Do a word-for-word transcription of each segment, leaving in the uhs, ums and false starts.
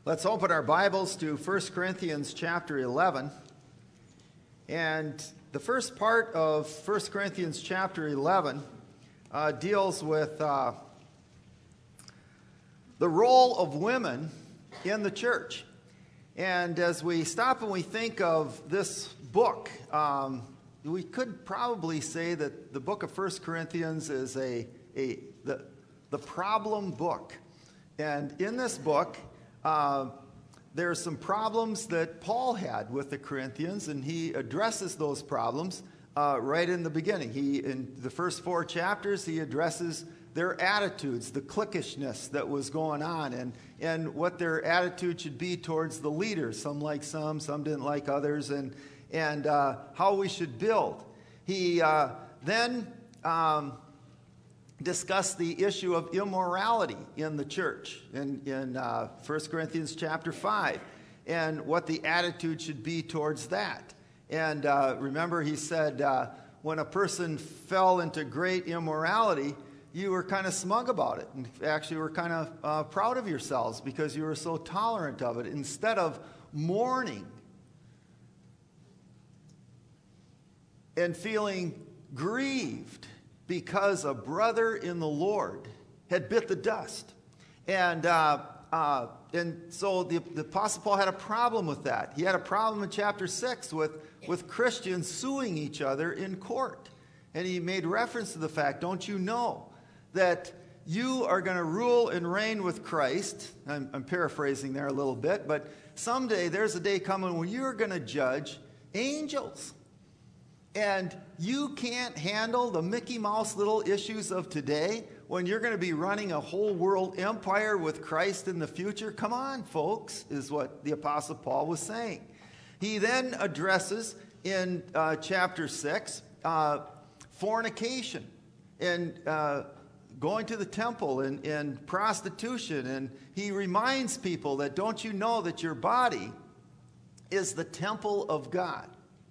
Let's open our Bibles to First Corinthians chapter eleven. And the first part of First Corinthians chapter eleven uh, deals with uh, the role of women in the church. And as we stop and we think of this book, um, we could probably say that the book of First Corinthians is a, a the, the problem book. And in this book, uh, there are some problems that Paul had with the Corinthians, and he addresses those problems uh, right in the beginning. He, in the first four chapters, he addresses their attitudes, the cliquishness that was going on, and, and what their attitude should be towards the leaders. Some like some, some didn't like others, and, and uh, how we should build. He uh, then um, discussed the issue of immorality in the church in, in uh, First Corinthians chapter five, and what the attitude should be towards that. And uh, remember, he said, uh, when a person fell into great immorality, you were kind of smug about it, and actually were kind of uh, proud of yourselves because you were so tolerant of it, instead of mourning and feeling grieved because a brother in the Lord had bit the dust. And uh, uh, and so the, the Apostle Paul had a problem with that. He had a problem in chapter six with, with Christians suing each other in court. And he made reference to the fact, don't you know that you are going to rule and reign with Christ? I'm, I'm paraphrasing there a little bit, but someday there's a day coming when you're going to judge angels. And you can't handle the Mickey Mouse little issues of today when you're going to be running a whole world empire with Christ in the future. Come on, folks, is what the Apostle Paul was saying. He then addresses in uh, chapter six uh, fornication and uh, going to the temple and, and prostitution. And he reminds people that, don't you know that your body is the temple of God?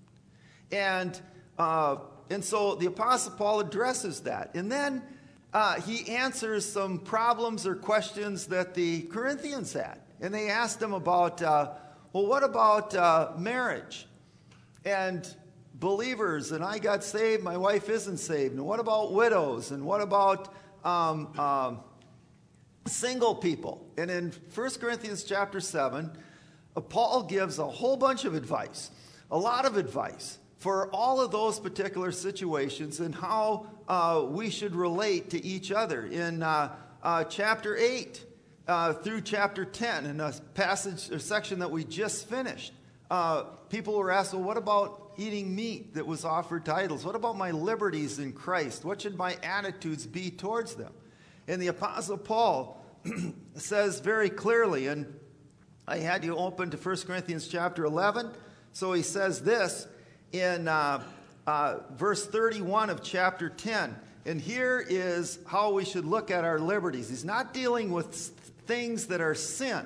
And uh, and so the Apostle Paul addresses that. And then uh, he answers some problems or questions that the Corinthians had. And they asked him about, uh, well, what about uh, marriage? And believers, and I got saved, my wife isn't saved. And what about widows? And what about um, um, single people? And in First Corinthians chapter seven, uh, Paul gives a whole bunch of advice, a lot of advice, for all of those particular situations and how uh, we should relate to each other. In uh, uh, chapter eight uh, through chapter ten, in a passage or section that we just finished, uh, people were asked, well, what about eating meat that was offered to idols? What about my liberties in Christ? What should my attitudes be towards them? And the Apostle Paul says very clearly, and I had you open to First Corinthians chapter eleven, so he says this, in uh, uh, verse thirty-one of chapter ten. And here is how we should look at our liberties. He's not dealing with things that are sin.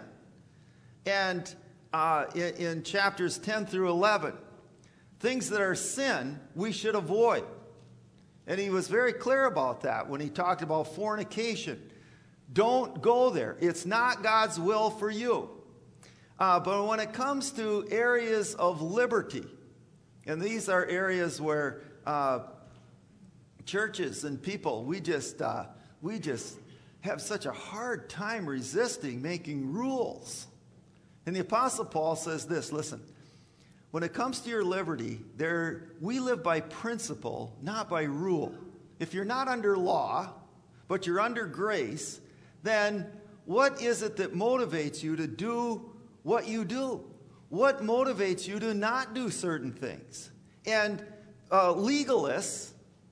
And uh, in, in chapters ten through eleven, things that are sin we should avoid. And he was very clear about that when he talked about fornication. Don't go there. It's not God's will for you. Uh, but when it comes to areas of liberty, and these are areas where uh, churches and people, we just uh, we just have such a hard time resisting making rules. And the Apostle Paul says this, listen, when it comes to your liberty, there we live by principle, not by rule. If you're not under law, but you're under grace, then what is it that motivates you to do what you do? What motivates you to not do certain things? And uh, legalists,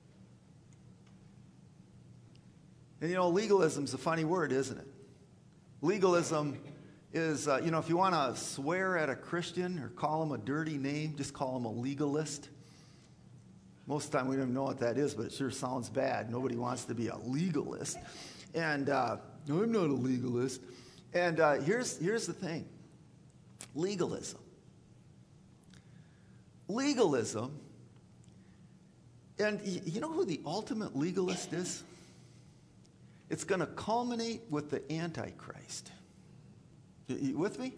and you know, legalism's a funny word, isn't it? Legalism is, uh, you know, if you want to swear at a Christian or call him a dirty name, just call him a legalist. Most of the time we don't even know what that is, but it sure sounds bad. Nobody wants to be a legalist. And uh, no, I'm not a legalist. And uh, here's here's the thing. Legalism. Legalism, and you know who the ultimate legalist is? It's going to culminate with the Antichrist. You with me?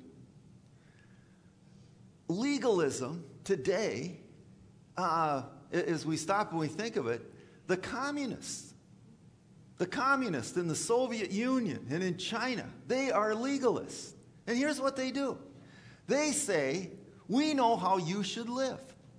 Legalism today, uh, as we stop and we think of it, the communists, the communists in the Soviet Union and in China, they are legalists. And here's what they do. They say, we know how you should live.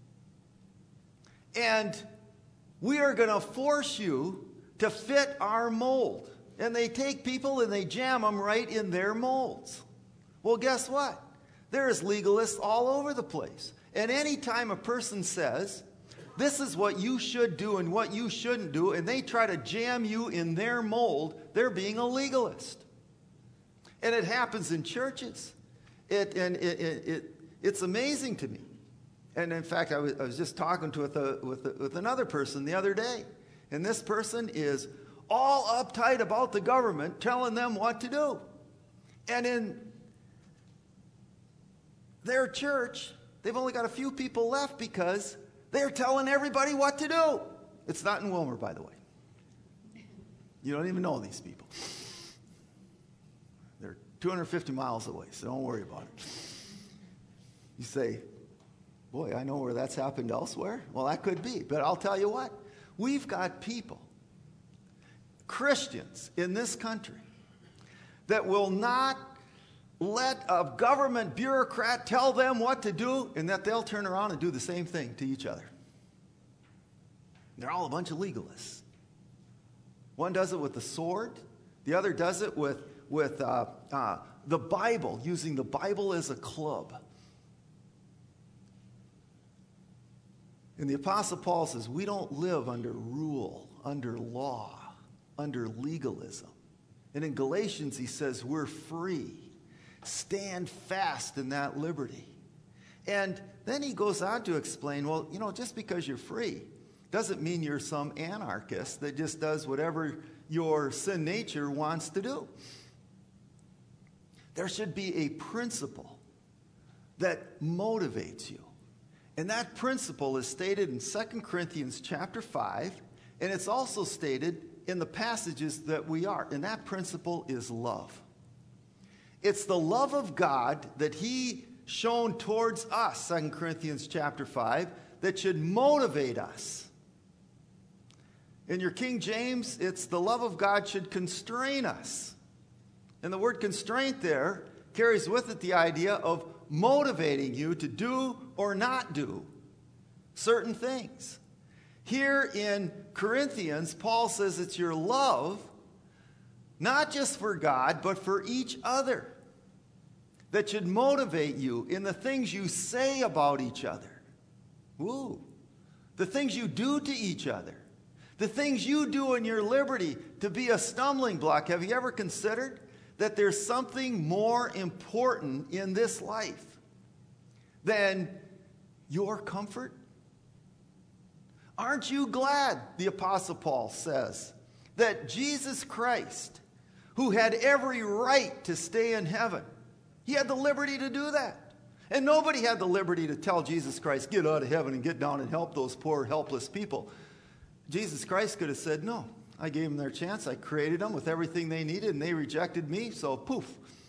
And we are going to force you to fit our mold. And they take people and they jam them right in their molds. Well, guess what? There's legalists all over the place. And anytime a person says, this is what you should do and what you shouldn't do, and they try to jam you in their mold, they're being a legalist. And it happens in churches. It, and it, it, it, it's amazing to me. And in fact, I was, I was just talking to with, a, with, a, with another person the other day. And this person is all uptight about the government telling them what to do. And in their church, they've only got a few people left because they're telling everybody what to do. It's not in Wilmer, by the way. You don't even know these people. They're two hundred fifty miles away, so don't worry about it. You say, boy, I know where that's happened elsewhere. Well, that could be. But I'll tell you what. We've got people, Christians in this country, that will not let a government bureaucrat tell them what to do, and that they'll turn around and do the same thing to each other. They're all a bunch of legalists. One does it with the sword. The other does it with, with uh, uh, the Bible, using the Bible as a club. And the Apostle Paul says, we don't live under rule, under law, under legalism. And in Galatians, he says, we're free. Stand fast in that liberty. And then he goes on to explain, well, you know, just because you're free doesn't mean you're some anarchist that just does whatever your sin nature wants to do. There should be a principle that motivates you. And that principle is stated in Second Corinthians chapter five, and it's also stated in the passages that we are. And that principle is love. It's the love of God that he shown towards us, Second Corinthians chapter five, that should motivate us. In your King James, it's the love of God should constrain us. And the word constraint there carries with it the idea of motivating you to do or not do certain things. Here in Corinthians, Paul says it's your love, not just for God, but for each other, that should motivate you in the things you say about each other. Woo. The things you do to each other. The things you do in your liberty to be a stumbling block. Have you ever considered that there's something more important in this life than your comfort? Aren't you glad, the Apostle Paul says, that Jesus Christ, who had every right to stay in heaven, he had the liberty to do that. And nobody had the liberty to tell Jesus Christ, get out of heaven and get down and help those poor, helpless people. Jesus Christ could have said, no, I gave them their chance. I created them with everything they needed, and they rejected me, so poof.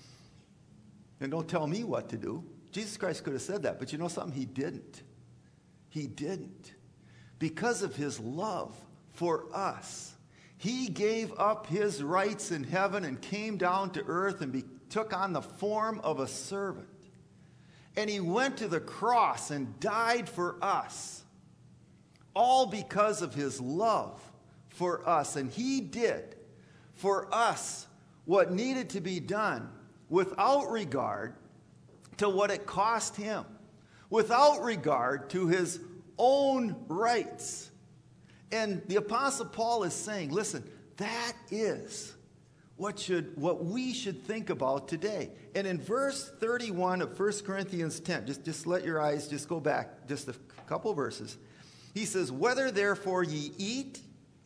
And don't tell me what to do. Jesus Christ could have said that, but you know something? He didn't. He didn't. Because of his love for us, he gave up his rights in heaven and came down to earth and be, took on the form of a servant. And he went to the cross and died for us, all because of his love for us. And he did for us what needed to be done without regard to what it cost him, without regard to his own rights. And the Apostle Paul is saying, listen, that is what should what we should think about today. And in verse thirty-one of First Corinthians ten, just, just let your eyes just go back just a couple verses. He says, whether therefore ye eat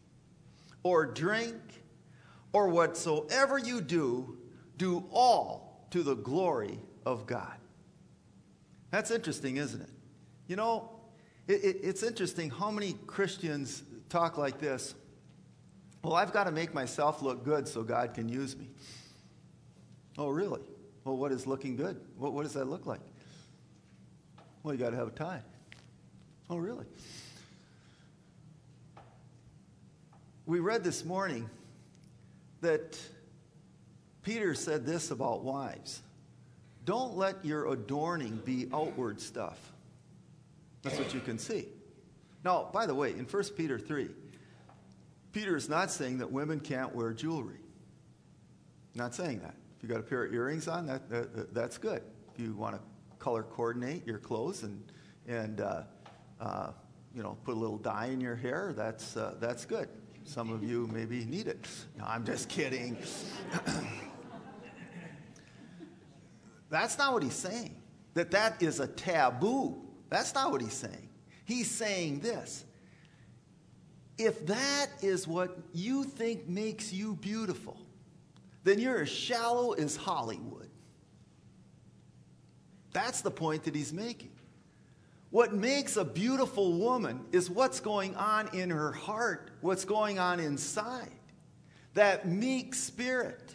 or drink or whatsoever you do, do all to the glory of God. That's interesting, isn't it? You know, it, it, it's interesting how many Christians talk like this. Well, I've got to make myself look good so God can use me. Oh, really? Well, what is looking good? What, what does that look like? Well, you got to have a tie. Oh, really? We read this morning that Peter said this about wives. Don't let your adorning be outward stuff. That's what you can see. Now, by the way, in First Peter three, Peter is not saying that women can't wear jewelry. Not saying that. If you got a pair of earrings on, that, that that's good. If you want to color coordinate your clothes and and uh, uh, you know, put a little dye in your hair, that's uh, that's good. Some of you maybe need it. No, I'm just kidding. That's not what he's saying. That that is a taboo. That's not what he's saying. He's saying this. If that is what you think makes you beautiful, then you're as shallow as Hollywood. That's the point that he's making. What makes a beautiful woman is what's going on in her heart, what's going on inside. That meek spirit.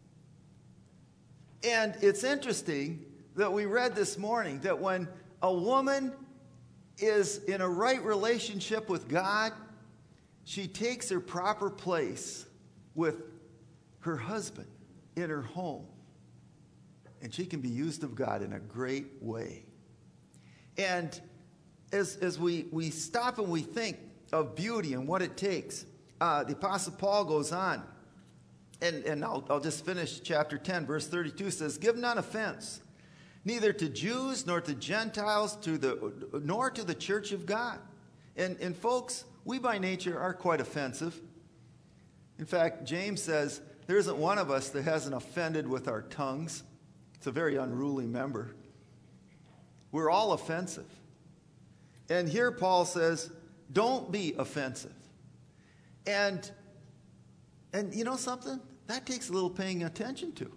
And it's interesting that we read this morning that when a woman is in a right relationship with God, she takes her proper place with her husband in her home. And she can be used of God in a great way. And as, as we, we stop and we think of beauty and what it takes, uh, the Apostle Paul goes on. And, and I'll, I'll just finish chapter ten, verse thirty-two says, give none offense, neither to Jews nor to Gentiles, to the, nor to the church of God. And, and folks, we by nature are quite offensive. In fact, James says, there isn't one of us that hasn't offended with our tongues. It's a very unruly member. We're all offensive. And here Paul says, don't be offensive. And, and you know something? That takes a little paying attention to.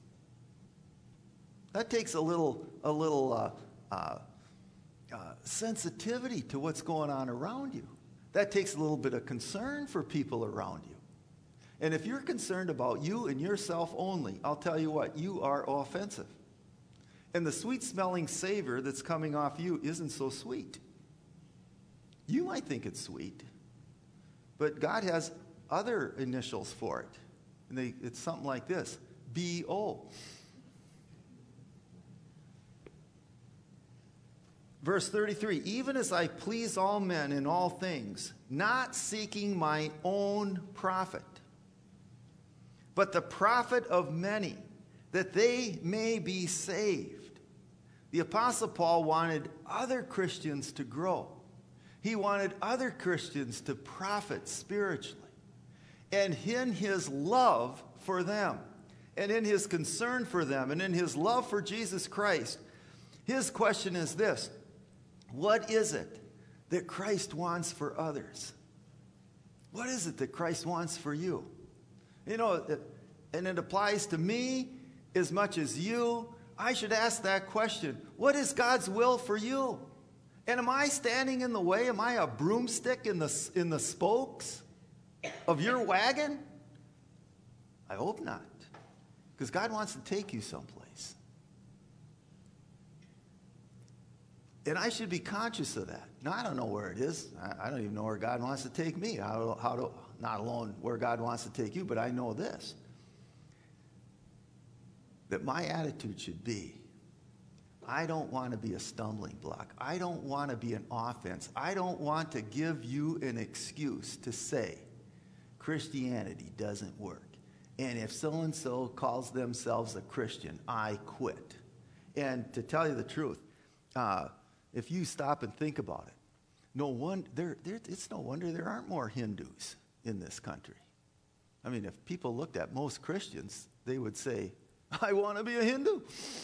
That takes a little, a little uh, uh, uh, sensitivity to what's going on around you. That takes a little bit of concern for people around you. And if you're concerned about you and yourself only, I'll tell you what, you are offensive. And the sweet-smelling savor that's coming off you isn't so sweet. You might think it's sweet, but God has other initials for it. And they, it's something like this, B O. Verse thirty-three, even as I please all men in all things, not seeking my own profit, but the profit of many, that they may be saved. The Apostle Paul wanted other Christians to grow. He wanted other Christians to profit spiritually. And in his love for them, and in his concern for them, and in his love for Jesus Christ, his question is this: what is it that Christ wants for others? What is it that Christ wants for you? You know, and it applies to me as much as you. I should ask that question. What is God's will for you? And am I standing in the way? Am I a broomstick in the, in the spokes of your wagon? I hope not. Because God wants to take you someplace. And I should be conscious of that. Now, I don't know where it is. I, I don't even know where God wants to take me. How, how to, not alone where God wants to take you, but I know this. That my attitude should be, I don't want to be a stumbling block. I don't want to be an offense. I don't want to give you an excuse to say Christianity doesn't work. And if so-and-so calls themselves a Christian, I quit. And to tell you the truth, uh, if you stop and think about it, no one, there, there, it's no wonder there aren't more Hindus in this country. I mean, if people looked at most Christians, they would say, I want to be a Hindu.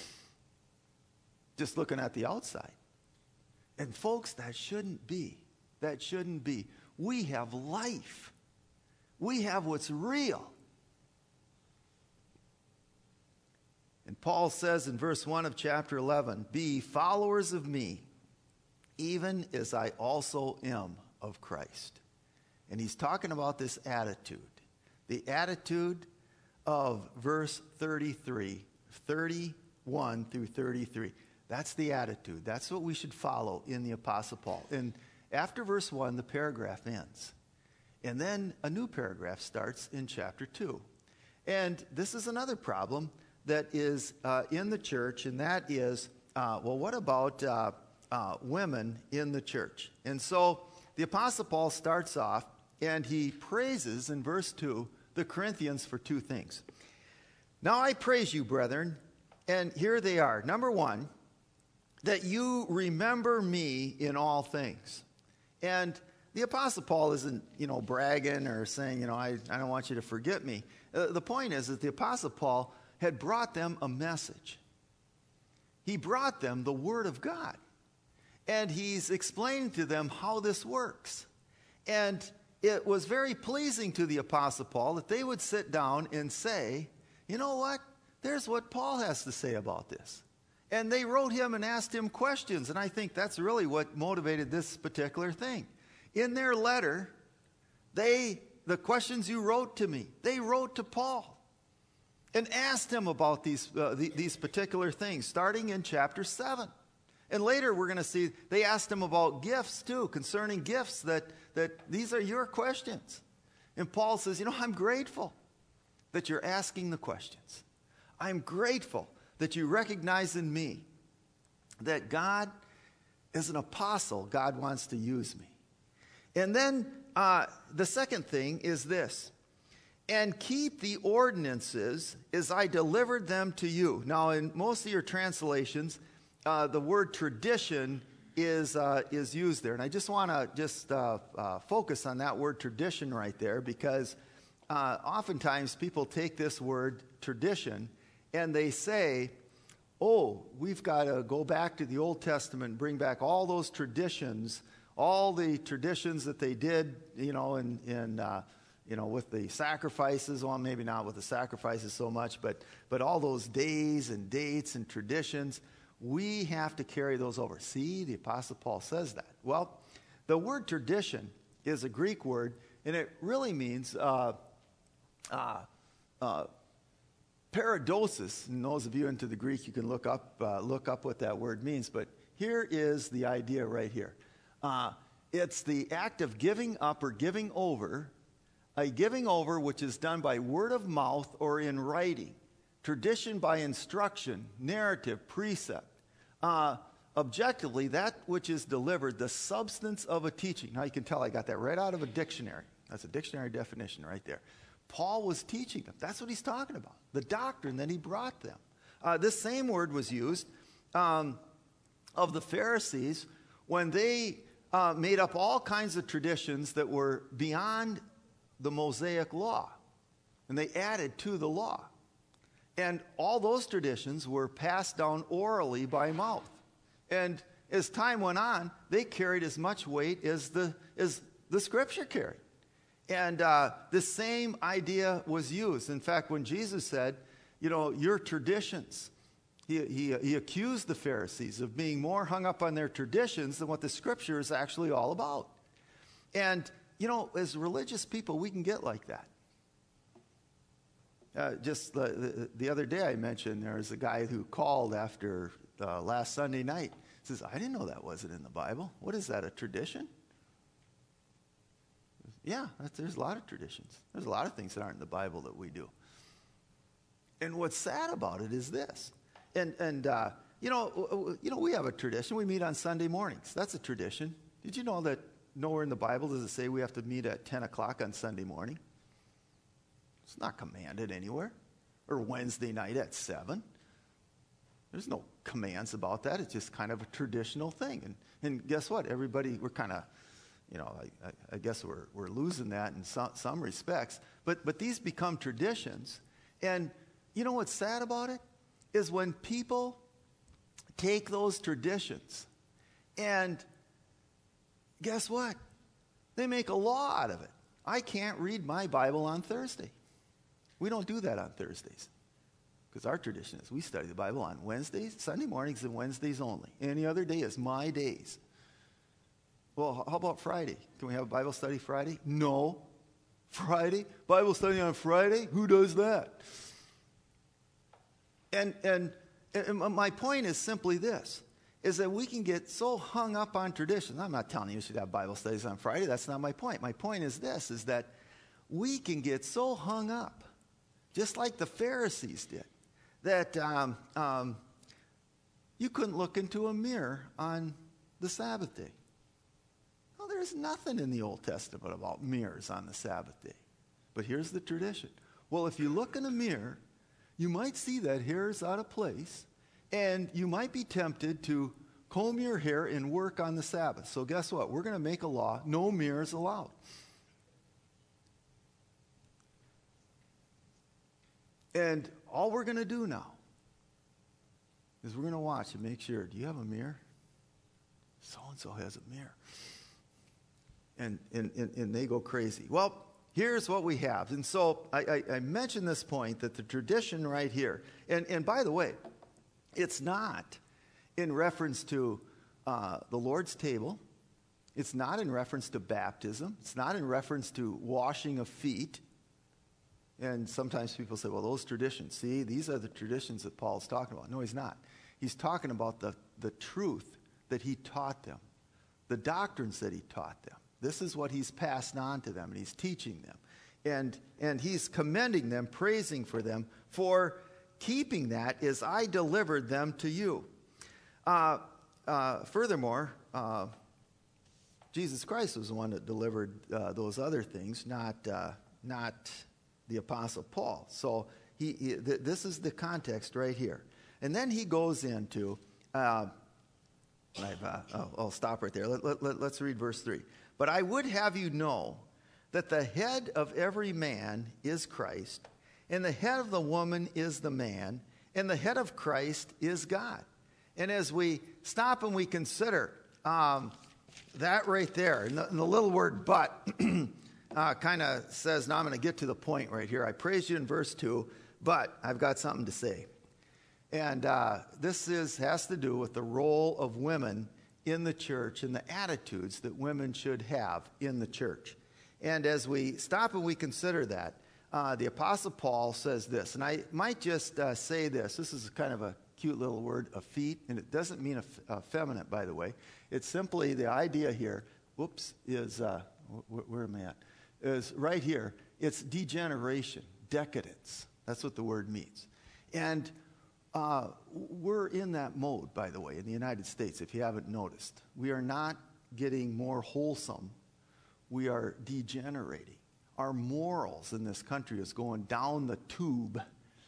Just looking at the outside. And folks, that shouldn't be. That shouldn't be. We have life. We have what's real. And Paul says in verse one of chapter eleven, be followers of me, even as I also am of Christ. And he's talking about this attitude. The attitude of verse thirty-three, thirty-one through thirty-three. That's the attitude. That's what we should follow in the Apostle Paul. And after verse one, the paragraph ends. And then a new paragraph starts in chapter two. And this is another problem that is uh, in the church, and that is, uh, well, what about uh, uh, women in the church? And so the Apostle Paul starts off, and he praises in verse two the Corinthians for two things. Now I praise you, brethren, and here they are. Number one, that you remember me in all things. And the Apostle Paul isn't, you know, bragging or saying, you know, I, I don't want you to forget me. Uh, the point is that the Apostle Paul had brought them a message. He brought them the Word of God. And he's explaining to them how this works. And it was very pleasing to the Apostle Paul that they would sit down and say, you know what? There's what Paul has to say about this. And they wrote him and asked him questions. And I think that's really what motivated this particular thing. In their letter, they, the questions you wrote to me, they wrote to Paul and asked him about these, uh, the, these particular things, starting in chapter seven. And later we're going to see they asked him about gifts too, concerning gifts, that, that these are your questions. And Paul says, you know, I'm grateful that you're asking the questions. I'm grateful that you recognize in me that God is an apostle. God wants to use me. And then uh, the second thing is this. And keep the ordinances as I delivered them to you. Now, in most of your translations, uh, the word tradition is uh, is used there. And I just want to just uh, uh, focus on that word tradition right there, because uh, oftentimes people take this word tradition and they say, oh, we've got to go back to the Old Testament and bring back all those traditions, all the traditions that they did, you know, in, in uh, you know, with the sacrifices. Well, maybe not with the sacrifices so much, but but all those days and dates and traditions, we have to carry those over. See, the Apostle Paul says that. Well, the word tradition is a Greek word, and it really means uh, uh, uh, paradosis. And those of you into the Greek, you can look up uh, look up what that word means. But here is the idea right here. Uh, it's the act of giving up or giving over, a giving over which is done by word of mouth or in writing, tradition by instruction, narrative, precept. Uh, objectively, that which is delivered, the substance of a teaching. Now you can tell I got that right out of a dictionary. That's a dictionary definition right there. Paul was teaching them. That's what he's talking about. The doctrine that he brought them. Uh, this same word was used um, of the Pharisees when they uh, made up all kinds of traditions that were beyond the Mosaic law. And they added to the law. And all those traditions were passed down orally by mouth. And as time went on, they carried as much weight as the, as the Scripture carried. And uh, the same idea was used. In fact, when Jesus said, you know, your traditions, he, he, he accused the Pharisees of being more hung up on their traditions than what the Scripture is actually all about. And, you know, as religious people, we can get like that. Uh, just the, the, the other day I mentioned there was a guy who called after uh, last Sunday night. He says, I didn't know that wasn't in the Bible. What is that, a tradition? Yeah, that's, there's a lot of traditions. There's a lot of things that aren't in the Bible that we do. And what's sad about it is this. And, and uh, you know, you know, we have a tradition. We meet on Sunday mornings. That's a tradition. Did you know that nowhere in the Bible does it say we have to meet at ten o'clock on Sunday morning? It's not commanded anywhere. Or Wednesday night at seven. There's no commands about that. It's just kind of a traditional thing. And, and guess what? Everybody, we're kind of, you know, I, I, I guess we're, we're losing that in some, some respects. But, but these become traditions. And you know what's sad about it? Is when people take those traditions and guess what? They make a law out of it. I can't read my Bible on Thursday. We don't do that on Thursdays. Because our tradition is we study the Bible on Wednesdays, Sunday mornings and Wednesdays only. Any other day is my days. Well, how about Friday? Can we have a Bible study Friday? No. Friday? Bible study on Friday? Who does that? And, and, and my point is simply this, is that we can get so hung up on traditions. I'm not telling you you should have Bible studies on Friday. That's not my point. My point is this, is that we can get so hung up, just like the Pharisees did, that um, um, you couldn't look into a mirror on the Sabbath day. Well, there's nothing in the Old Testament about mirrors on the Sabbath day. But here's the tradition. Well, if you look in a mirror, you might see that hair is out of place, and you might be tempted to comb your hair and work on the Sabbath. So guess what? We're going to make a law, no mirrors allowed. And all we're going to do now is we're going to watch and make sure, do you have a mirror? So-and-so has a mirror. And, and, and, and they go crazy. Well, here's what we have. And so I, I, I mentioned this point that the tradition right here, and, and by the way, it's not in reference to uh, the Lord's table. It's not in reference to baptism. It's not in reference to washing of feet. And sometimes people say, well, those traditions, see, these are the traditions that Paul's talking about. No, he's not. He's talking about the, the truth that he taught them, the doctrines that he taught them. This is what he's passed on to them, and he's teaching them. And, and he's commending them, praising for them, for keeping that as I delivered them to you. Uh, uh, furthermore, uh, Jesus Christ was the one that delivered uh, those other things, not, uh, not the Apostle Paul. So he, he th- this is the context right here. And then he goes into, uh, I've, uh, I'll, I'll stop right there. Let, let, let, let's read verse three. But I would have you know that the head of every man is Christ, and the head of the woman is the man, and the head of Christ is God. And as we stop and we consider um, that right there, and the, and the little word but uh, kind of says, now I'm going to get to the point right here. I praise you in verse two, but I've got something to say. And uh, this is has to do with the role of women in the church and the attitudes that women should have in the church. And as we stop and we consider that, uh, the Apostle Paul says this, and I might just uh, say this. This is kind of a cute little word, effete, and it doesn't mean effeminate, by the way. It's simply the idea here, whoops, is, uh, wh- where am I at? Is right here. It's degeneration, decadence. That's what the word means. And uh, we're in that mode, by the way, in the United States, if you haven't noticed. We are not getting more wholesome. We are degenerating. Our morals in this country is going down the tube.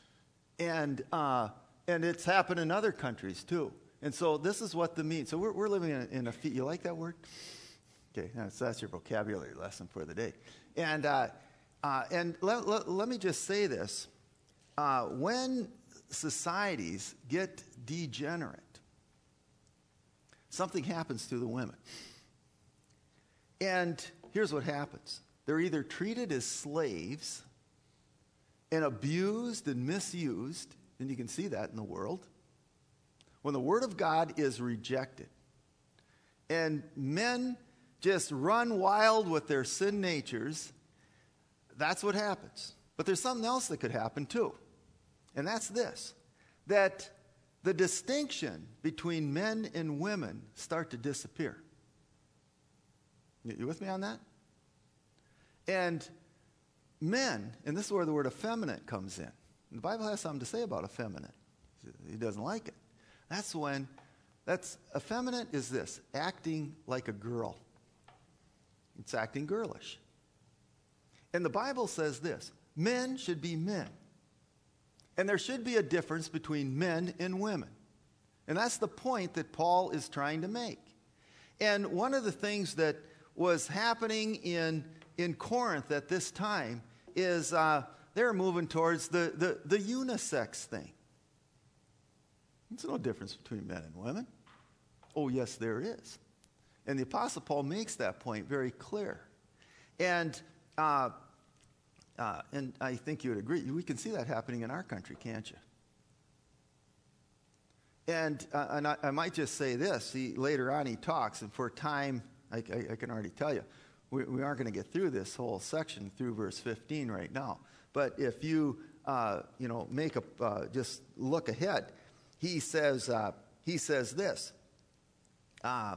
And uh, and it's happened in other countries, too. And so this is what the mean. So we're, we're living in a, in a, you like that word? Okay, that's, that's your vocabulary lesson for the day. And uh, uh, and let, let, let me just say this. Uh, when societies get degenerate, something happens to the women. And here's what happens. They're either treated as slaves and abused and misused, and you can see that in the world, when the Word of God is rejected. And men just run wild with their sin natures. That's what happens. But there's something else that could happen too. And that's this, that the distinction between men and women start to disappear. You with me on that? And men, and this is where the word effeminate comes in. The Bible has something to say about effeminate. He doesn't like it. That's when, that's, effeminate is this, acting like a girl. It's acting girlish. And the Bible says this, men should be men. And there should be a difference between men and women. And that's the point that Paul is trying to make. And one of the things that was happening in, in Corinth at this time is uh, they're moving towards the, the, the unisex thing. There's no difference between men and women. Oh, yes, there is. And the Apostle Paul makes that point very clear. And uh, uh, and I think you would agree. We can see that happening in our country, can't you? And, uh, and I, I might just say this. He, later on he talks, and for time, I, I, I can already tell you, we, we aren't going to get through this whole section through verse fifteen right now. But if you uh, you know, make a, uh, just look ahead. He says, uh, he says this, uh,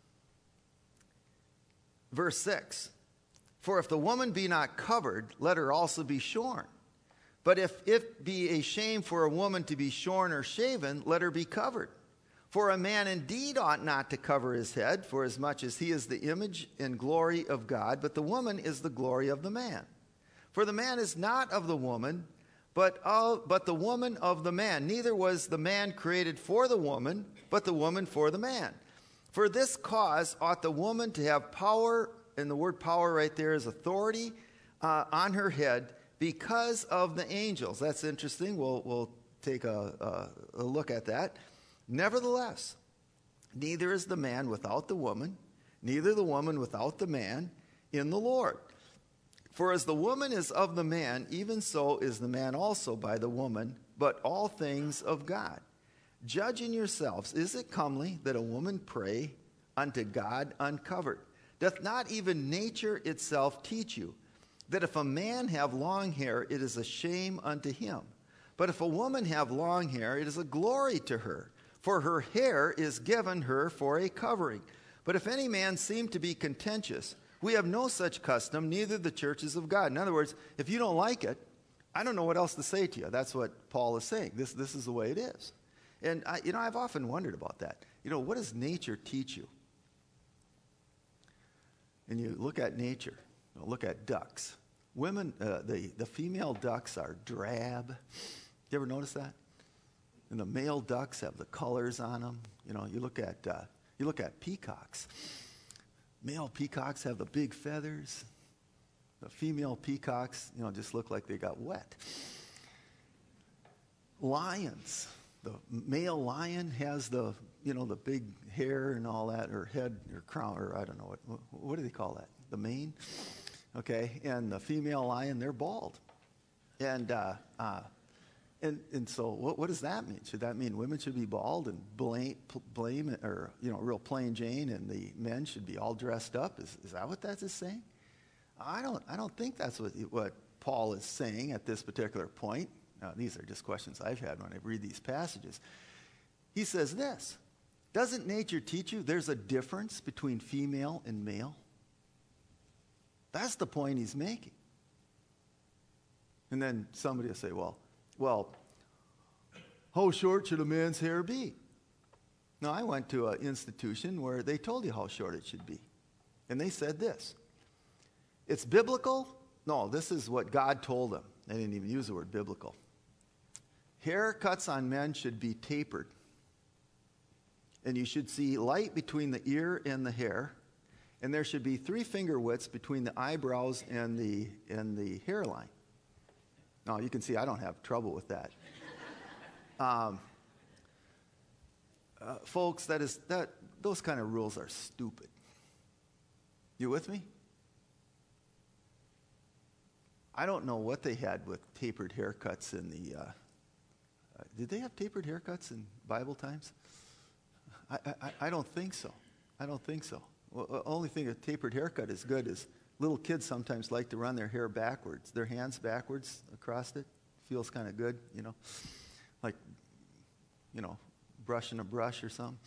verse six, for if the woman be not covered, let her also be shorn. But if it be a shame for a woman to be shorn or shaven, let her be covered. For a man indeed ought not to cover his head, for as much as he is the image and glory of God, but the woman is the glory of the man. For the man is not of the woman, but of, but the woman of the man. Neither was the man created for the woman, but the woman for the man. For this cause ought the woman to have power, and the word power right there is authority, uh, on her head, because of the angels. That's interesting. We'll, we'll take a, a, a look at that. Nevertheless, neither is the man without the woman, neither the woman without the man in the Lord. For as the woman is of the man, even so is the man also by the woman, but all things of God. Judging yourselves, is it comely that a woman pray unto God uncovered? Doth not even nature itself teach you, that if a man have long hair, it is a shame unto him? But if a woman have long hair, it is a glory to her, for her hair is given her for a covering. But if any man seem to be contentious, we have no such custom, neither the churches of God. In other words, if you don't like it, I don't know what else to say to you. That's what Paul is saying. This, this is the way it is. And, I, you know, I've often wondered about that. You know, what does nature teach you? And you look at nature, you know, look at ducks. Women, uh, the, the female ducks are drab. You ever notice that? And the male ducks have the colors on them. You know, you look at uh, you look at peacocks. Male peacocks have the big feathers. The female peacocks, you know, just look like they got wet. Lions. The male lion has the, you know, the big hair and all that, or head, or crown, or I don't know what what do they call that? The mane. Okay, and the female lion, they're bald. And uh, uh, and and so what, what does that mean? Should that mean women should be bald and blame, blame or, you know, real plain Jane, and the men should be all dressed up? Is, is that what that is saying? I don't I don't think that's what, what Paul is saying at this particular point. Now, these are just questions I've had when I read these passages. He says this, doesn't nature teach you there's a difference between female and male? That's the point he's making. And then somebody will say, well, well, how short should a man's hair be? Now, I went to an institution where they told you how short it should be. And they said this, it's biblical? No, this is what God told them. They didn't even use the word biblical. Haircuts on men should be tapered. And you should see light between the ear and the hair. And there should be three finger widths between the eyebrows and the, and the hairline. Now, you can see I don't have trouble with that. Um, uh, folks, that is, that, those kind of rules are stupid. You with me? I don't know what they had with tapered haircuts in the... Uh, uh, did they have tapered haircuts in Bible times? I, I, I don't think so. I don't think so. Well, the only thing a tapered haircut is good is little kids sometimes like to run their hair backwards, their hands backwards across it. Feels kind of good, you know, like, you know, brushing a brush or something.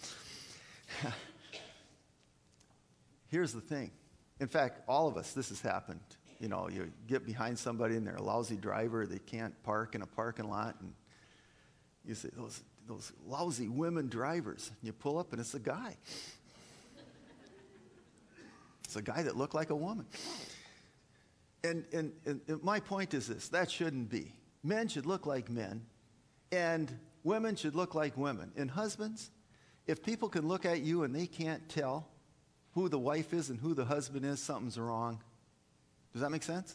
Here's the thing. In fact, all of us, this has happened. You know, you get behind somebody and they're a lousy driver. They can't park in a parking lot. And you say, those, those lousy women drivers. And you pull up and it's a guy. It's a guy that looked like a woman. And, and, and my point is this, that shouldn't be. Men should look like men, and women should look like women. And husbands, if people can look at you and they can't tell who the wife is and who the husband is, something's wrong. Does that make sense?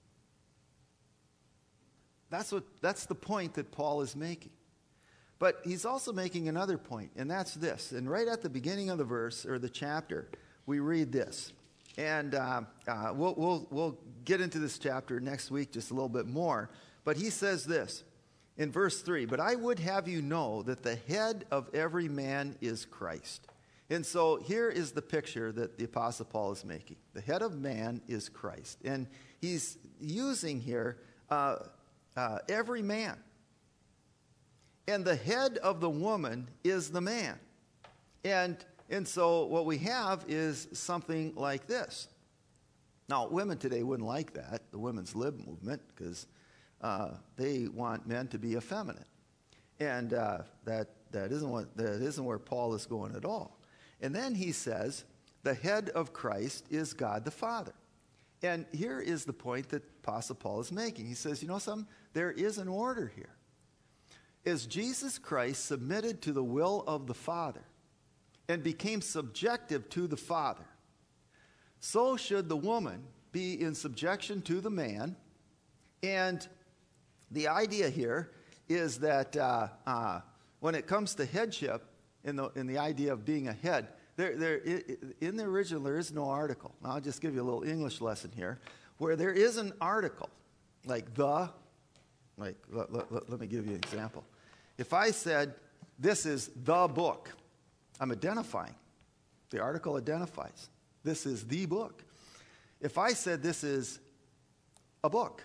That's what, that's the point that Paul is making. But he's also making another point, and that's this. And right at the beginning of the verse, or the chapter, we read this. And uh, uh, we'll, we'll, we'll get into this chapter next week just a little bit more. But he says this in verse three, but I would have you know that the head of every man is Christ. And so here is the picture that the Apostle Paul is making. The head of man is Christ. And he's using here uh, uh, every man. And the head of the woman is the man. And, and so what we have is something like this. Now, women today wouldn't like that, the women's lib movement, because uh, they want men to be effeminate. And uh, that, that, isn't what, that isn't where Paul is going at all. And then he says, the head of Christ is God the Father. And here is the point that Apostle Paul is making. He says, you know something? There is an order here. As Jesus Christ submitted to the will of the Father and became subjective to the Father, so should the woman be in subjection to the man. And the idea here is that uh, uh, when it comes to headship, in the, in the idea of being a head, there, there, in the original there is no article. Now, I'll just give you a little English lesson here. Where there is an article, like the, like let, let, let me give you an example. If I said, this is the book, I'm identifying. The article identifies. This is the book. If I said this is a book,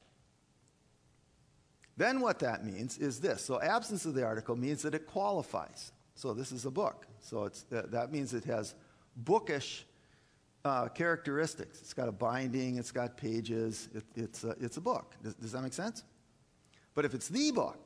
then what that means is this. So absence of the article means that it qualifies. So this is a book. So it's, that means it has bookish uh, characteristics. It's got a binding. It's got pages. It, it's, a, it's a book. Does, does that make sense? But if it's the book,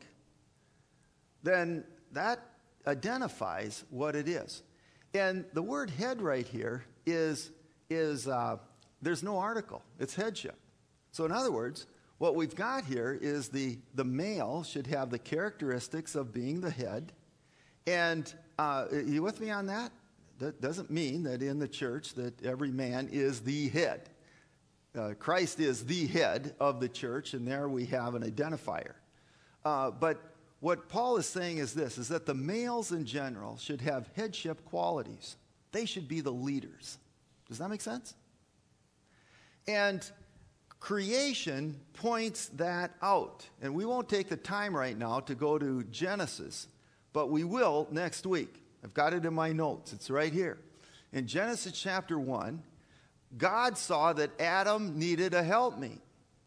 then that identifies what it is. And the word head right here is, is uh, there's no article. It's headship. So in other words, what we've got here is the, the male should have the characteristics of being the head. And uh, are you with me on that? That doesn't mean that in the church that every man is the head. Uh, Christ is the head of the church, and there we have an identifier. Uh, but what Paul is saying is this, is that the males in general should have headship qualities. They should be the leaders. Does that make sense? And creation points that out. And we won't take the time right now to go to Genesis, but we will next week. I've got it in my notes. It's right here. In Genesis chapter one, God saw that Adam needed a helpmeet.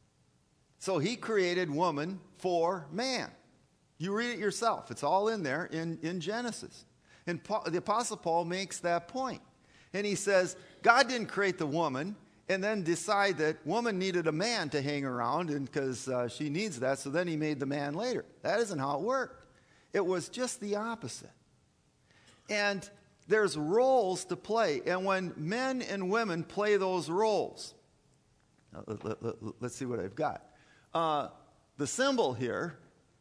So he created woman for man. You read it yourself. It's all in there in, in Genesis. And Paul, the Apostle Paul makes that point. And he says, God didn't create the woman and then decide that woman needed a man to hang around and because uh, she needs that, so then he made the man later. That isn't how it worked. It was just the opposite. And there's roles to play. And when men and women play those roles, let, let, let, let's see what I've got. Uh, the symbol here,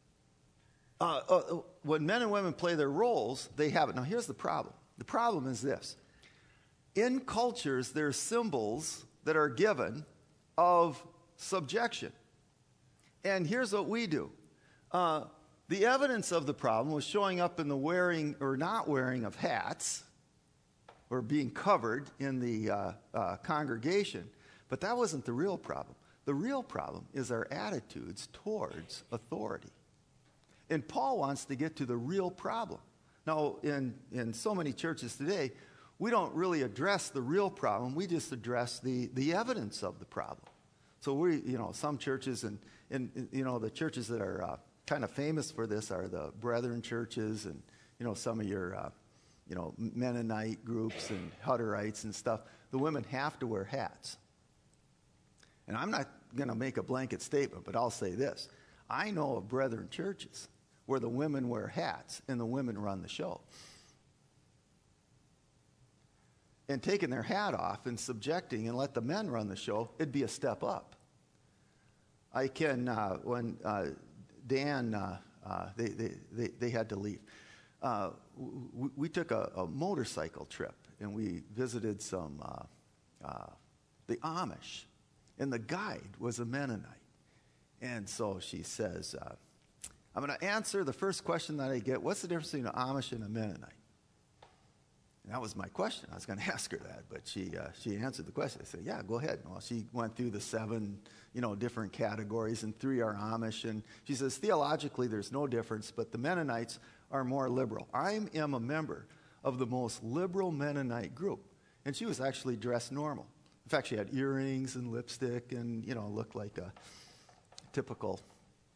uh, uh, when men and women play their roles, they have it. Now, here's the problem. The problem is this. In cultures, there's symbols that are given of subjection. And here's what we do. Uh, the evidence of the problem was showing up in the wearing or not wearing of hats or being covered in the uh, uh, congregation. But that wasn't the real problem. The real problem is our attitudes towards authority. And Paul wants to get to the real problem. Now, in, in so many churches today, we don't really address the real problem. We just address the, the evidence of the problem. So we, you know, some churches and, and you know, the churches that are uh, kind of famous for this are the Brethren churches and, you know, some of your, uh, you know, Mennonite groups and Hutterites and stuff. The women have to wear hats. And I'm not going to make a blanket statement, but I'll say this. I know of Brethren churches where the women wear hats and the women run the show. And taking their hat off and subjecting and let the men run the show, it'd be a step up. I can, uh, when uh, Dan, uh, uh, they, they, they, they had to leave, uh, we, we took a, a motorcycle trip and we visited some, uh, uh, the Amish. And the guide was a Mennonite. And so she says, uh, I'm going to answer the first question that I get. What's the difference between an Amish and a Mennonite? And that was my question. I was going to ask her that, but she uh, she answered the question. I said, yeah, go ahead. Well, she went through the seven, you know, different categories, and three are Amish. And she says, theologically, there's no difference, but the Mennonites are more liberal. I am a member of the most liberal Mennonite group. And she was actually dressed normal. In fact, she had earrings and lipstick and, you know, looked like a typical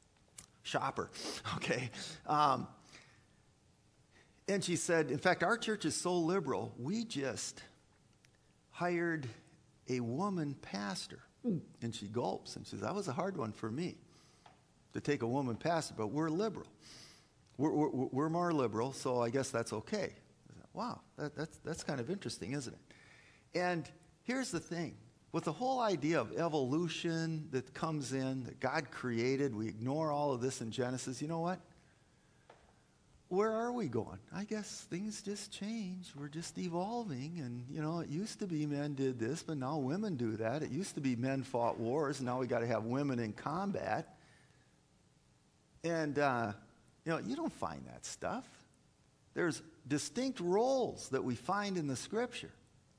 shopper, okay? Um, and she said, in fact, our church is so liberal, we just hired a woman pastor. And she gulps and says, that was a hard one for me to take a woman pastor, but we're liberal. We're, we're, we're more liberal, so I guess that's okay. I thought, wow, that, that's, that's kind of interesting, isn't it? And here's the thing. With the whole idea of evolution that comes in, that God created, we ignore all of this in Genesis, you know what? Where are we going? I guess things just change. We're just evolving. And, you know, it used to be men did this, but now women do that. It used to be men fought wars. Now we got to have women in combat. And, uh, you know, you don't find that stuff. There's distinct roles that we find in the Scripture.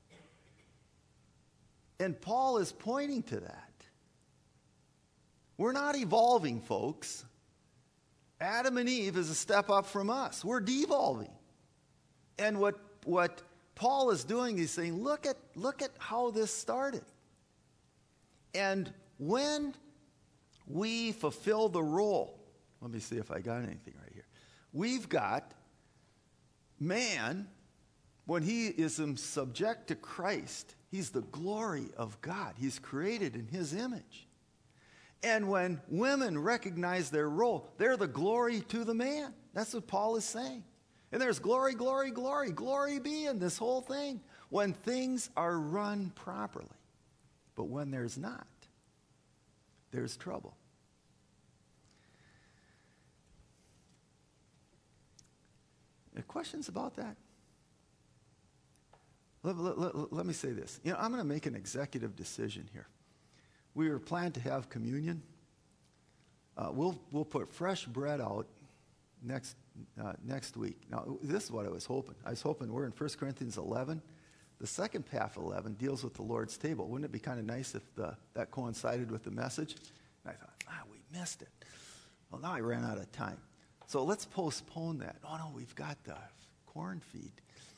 And Paul is pointing to that. We're not evolving, folks. Adam and Eve is a step up from us. We're devolving. And what, what Paul is doing is saying, look at, look at how this started. And when we fulfill the role, let me see if I got anything right here. We've got man, when he is subject to Christ, he's the glory of God. He's created in his image. And when women recognize their role, they're the glory to the man. That's what Paul is saying. And there's glory, glory, glory, glory be in this whole thing when things are run properly. But when there's not, there's trouble. Any questions about that? Let, let, let, let me say this. You know, I'm going to make an executive decision here. We were planning to have communion. Uh, we'll we'll put fresh bread out next uh, next week. Now, this is what I was hoping. I was hoping we're in First Corinthians eleven. The second half of eleven deals with the Lord's table. Wouldn't it be kind of nice if the, that coincided with the message? And I thought, ah, we missed it. Well, now I ran out of time. So let's postpone that. Oh, no, we've got the corn feed.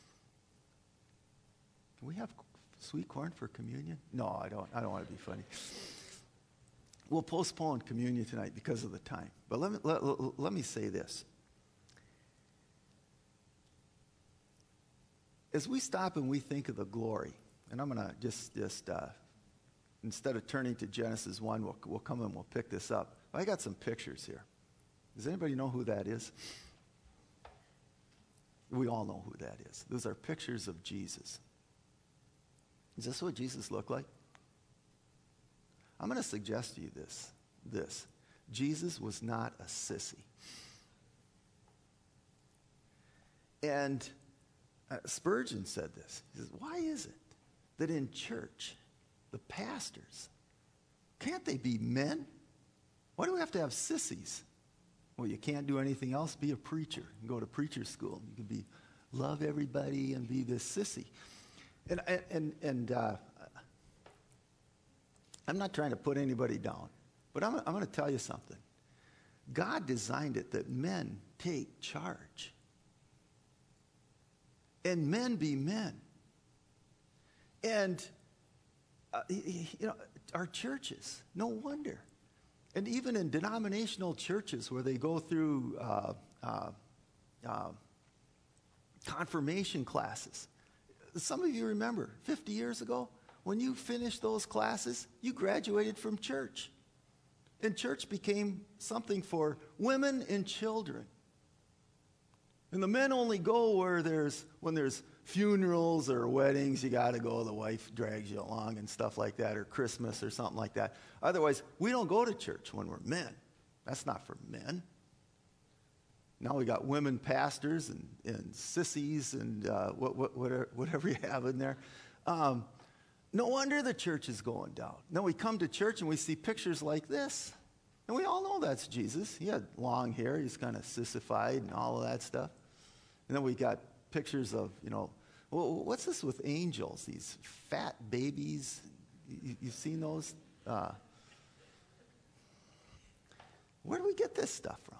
Can we have sweet corn for communion? No, I don't. I don't want to be funny. We'll postpone communion tonight because of the time. But let me, let, let, let me say this. As we stop and we think of the glory, and I'm going to just, just uh, instead of turning to Genesis one, we'll, we'll come and we'll pick this up. I got some pictures here. Does anybody know who that is? We all know who that is. Those are pictures of Jesus. Is this what Jesus looked like? I'm going to suggest to you this. This. Jesus was not a sissy. And uh, Spurgeon said this. He says, why is it that in church, the pastors, can't they be men? Why do we have to have sissies? Well, you can't do anything else. Be a preacher. You can go to preacher school. You can be, love everybody and be this sissy. And, and, and uh, I'm not trying to put anybody down, but I'm, I'm going to tell you something. God designed it that men take charge. And men be men. And, uh, you know, our churches, no wonder. And even in denominational churches where they go through uh, uh, uh, confirmation classes. Some of you remember fifty years ago, when you finished those classes, you graduated from church. And church became something for women and children. And the men only go where there's, when there's funerals or weddings, you got to go, the wife drags you along and stuff like that, or Christmas or something like that. Otherwise, we don't go to church when we're men. That's not for men. Now we got women pastors and, and sissies and uh, what, what, whatever, whatever you have in there. Um, no wonder the church is going down. Now we come to church and we see pictures like this. And we all know that's Jesus. He had long hair. He's kind of sissified and all of that stuff. And then we got pictures of, you know, well, what's this with angels? These fat babies. You, you've seen those? Uh, where do we get this stuff from?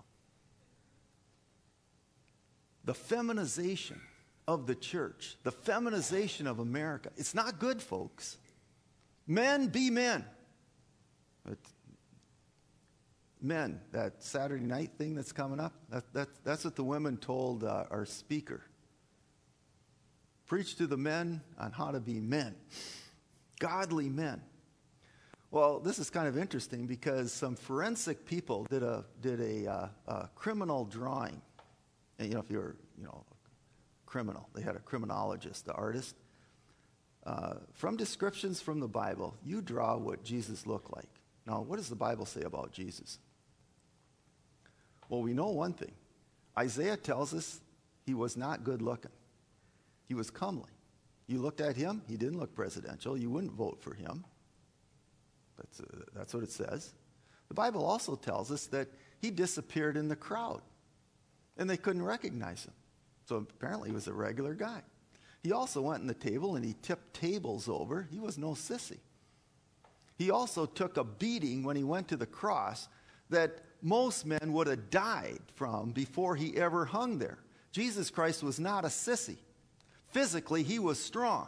The feminization of the church, the feminization of America. It's not good, folks. Men be men. But men, that Saturday night thing that's coming up, that, that, that's what the women told uh, our speaker. Preach to the men on how to be men, godly men. Well, this is kind of interesting because some forensic people did a did a, uh, a criminal drawing. And, you know, if you're you know a criminal, they had a criminologist, the artist. Uh, from descriptions from the Bible, you draw what Jesus looked like. Now, what does the Bible say about Jesus? Well, we know one thing. Isaiah tells us he was not good looking. He was comely. You looked at him, he didn't look presidential. You wouldn't vote for him. That's, uh, that's what it says. The Bible also tells us that he disappeared in the crowd, and they couldn't recognize him. So apparently he was a regular guy. He also went in the table and he tipped tables over. He was no sissy. He also took a beating when he went to the cross that most men would have died from before he ever hung there. Jesus Christ was not a sissy. Physically, he was strong.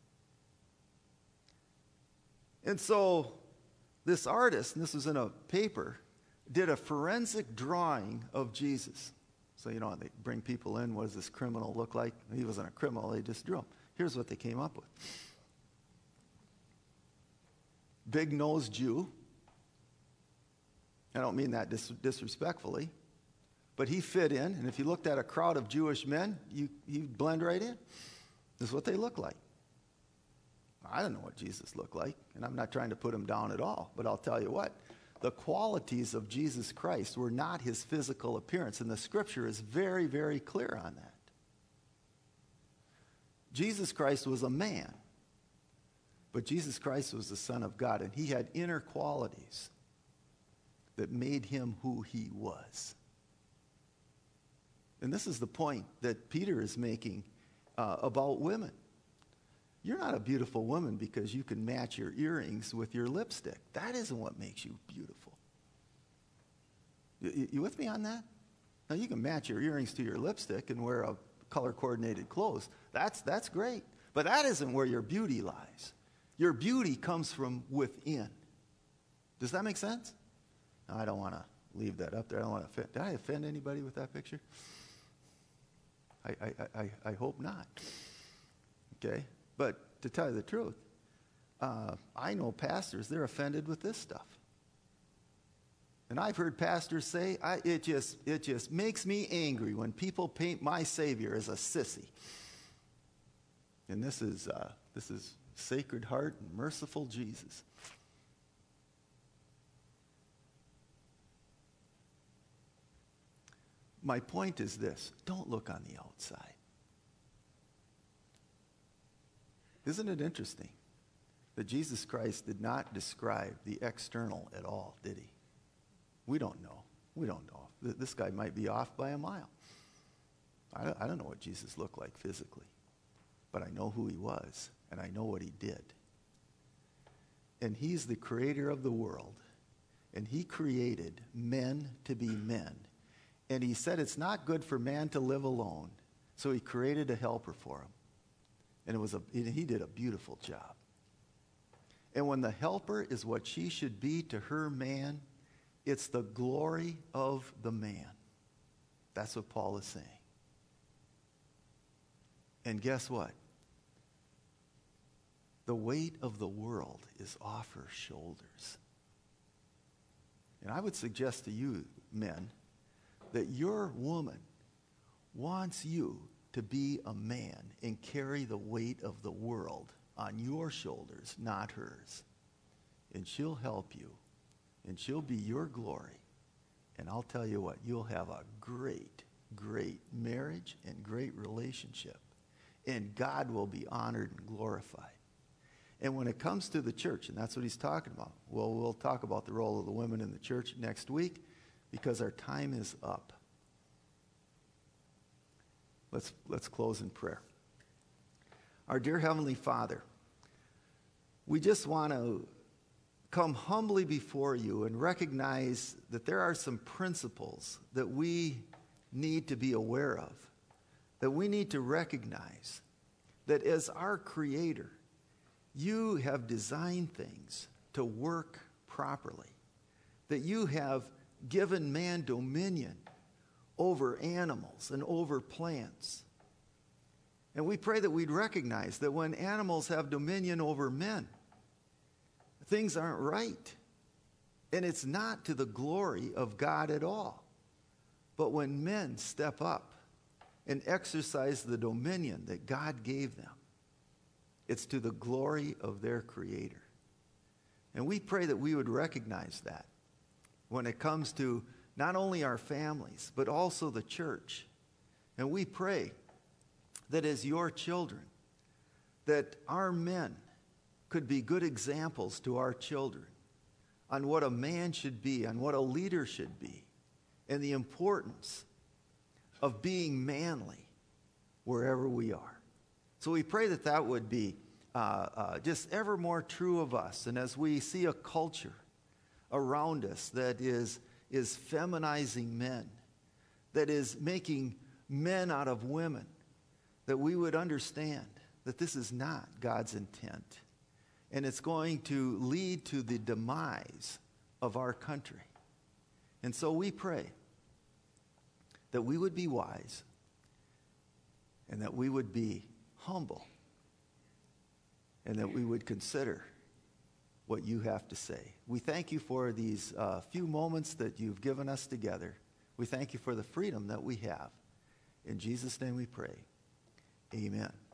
And so this artist, and this was in a paper, did a forensic drawing of Jesus. So, you know, they bring people in, what does this criminal look like? He wasn't a criminal, they just drew him. Here's what they came up with. Big-nosed Jew. I don't mean that dis- disrespectfully, but he fit in, and if you looked at a crowd of Jewish men, you, you'd blend right in. This is what they look like. I don't know what Jesus looked like, and I'm not trying to put him down at all, but I'll tell you what. The qualities of Jesus Christ were not his physical appearance, and the scripture is very, very clear on that. Jesus Christ was a man, but Jesus Christ was the Son of God, and he had inner qualities that made him who he was. And this is the point that Peter is making uh, about women. You're not a beautiful woman because you can match your earrings with your lipstick. That isn't what makes you beautiful. You, you with me on that? Now, you can match your earrings to your lipstick and wear a color-coordinated clothes. That's, that's great. But that isn't where your beauty lies. Your beauty comes from within. Does that make sense? No, I don't want to leave that up there. I don't want to offend. Did I offend anybody with that picture? I, I, I, I hope not. Okay? But to tell you the truth, uh, I know pastors, they're offended with this stuff. And I've heard pastors say, I, it just it just makes me angry when people paint my Savior as a sissy. And this is uh, this is Sacred Heart and Merciful Jesus. My point is this: don't look on the outside. Isn't it interesting that Jesus Christ did not describe the external at all, did he? We don't know. We don't know. This guy might be off by a mile. I don't, I don't know what Jesus looked like physically, but I know who he was, and I know what he did. And he's the creator of the world, and he created men to be men. And he said it's not good for man to live alone, so he created a helper for him. And it was a, he did a beautiful job. And when the helper is what she should be to her man, it's the glory of the man. That's what Paul is saying. And guess what? The weight of the world is off her shoulders. And I would suggest to you, men, that your woman wants you to be a man and carry the weight of the world on your shoulders, not hers. And she'll help you, and she'll be your glory. And I'll tell you what, you'll have a great, great marriage and great relationship. And God will be honored and glorified. And when it comes to the church, and that's what he's talking about, well, we'll talk about the role of the women in the church next week because our time is up. Let's, let's close in prayer. Our dear Heavenly Father, we just want to come humbly before you and recognize that there are some principles that we need to be aware of, that we need to recognize that as our Creator, you have designed things to work properly, that you have given man dominion over animals and over plants. And we pray that we'd recognize that when animals have dominion over men, things aren't right. And it's not to the glory of God at all. But when men step up and exercise the dominion that God gave them, it's to the glory of their Creator. And we pray that we would recognize that when it comes to not only our families, but also the church. And we pray that as your children, that our men could be good examples to our children on what a man should be, on what a leader should be, and the importance of being manly wherever we are. So we pray that that would be uh, uh, just ever more true of us. And as we see a culture around us that is, is feminizing men, that is making men out of women, that we would understand that this is not God's intent. And it's going to lead to the demise of our country. And so we pray that we would be wise and that we would be humble and that we would consider what you have to say. We thank you for these uh, few moments that you've given us together. We thank you for the freedom that we have. In Jesus' name we pray. Amen.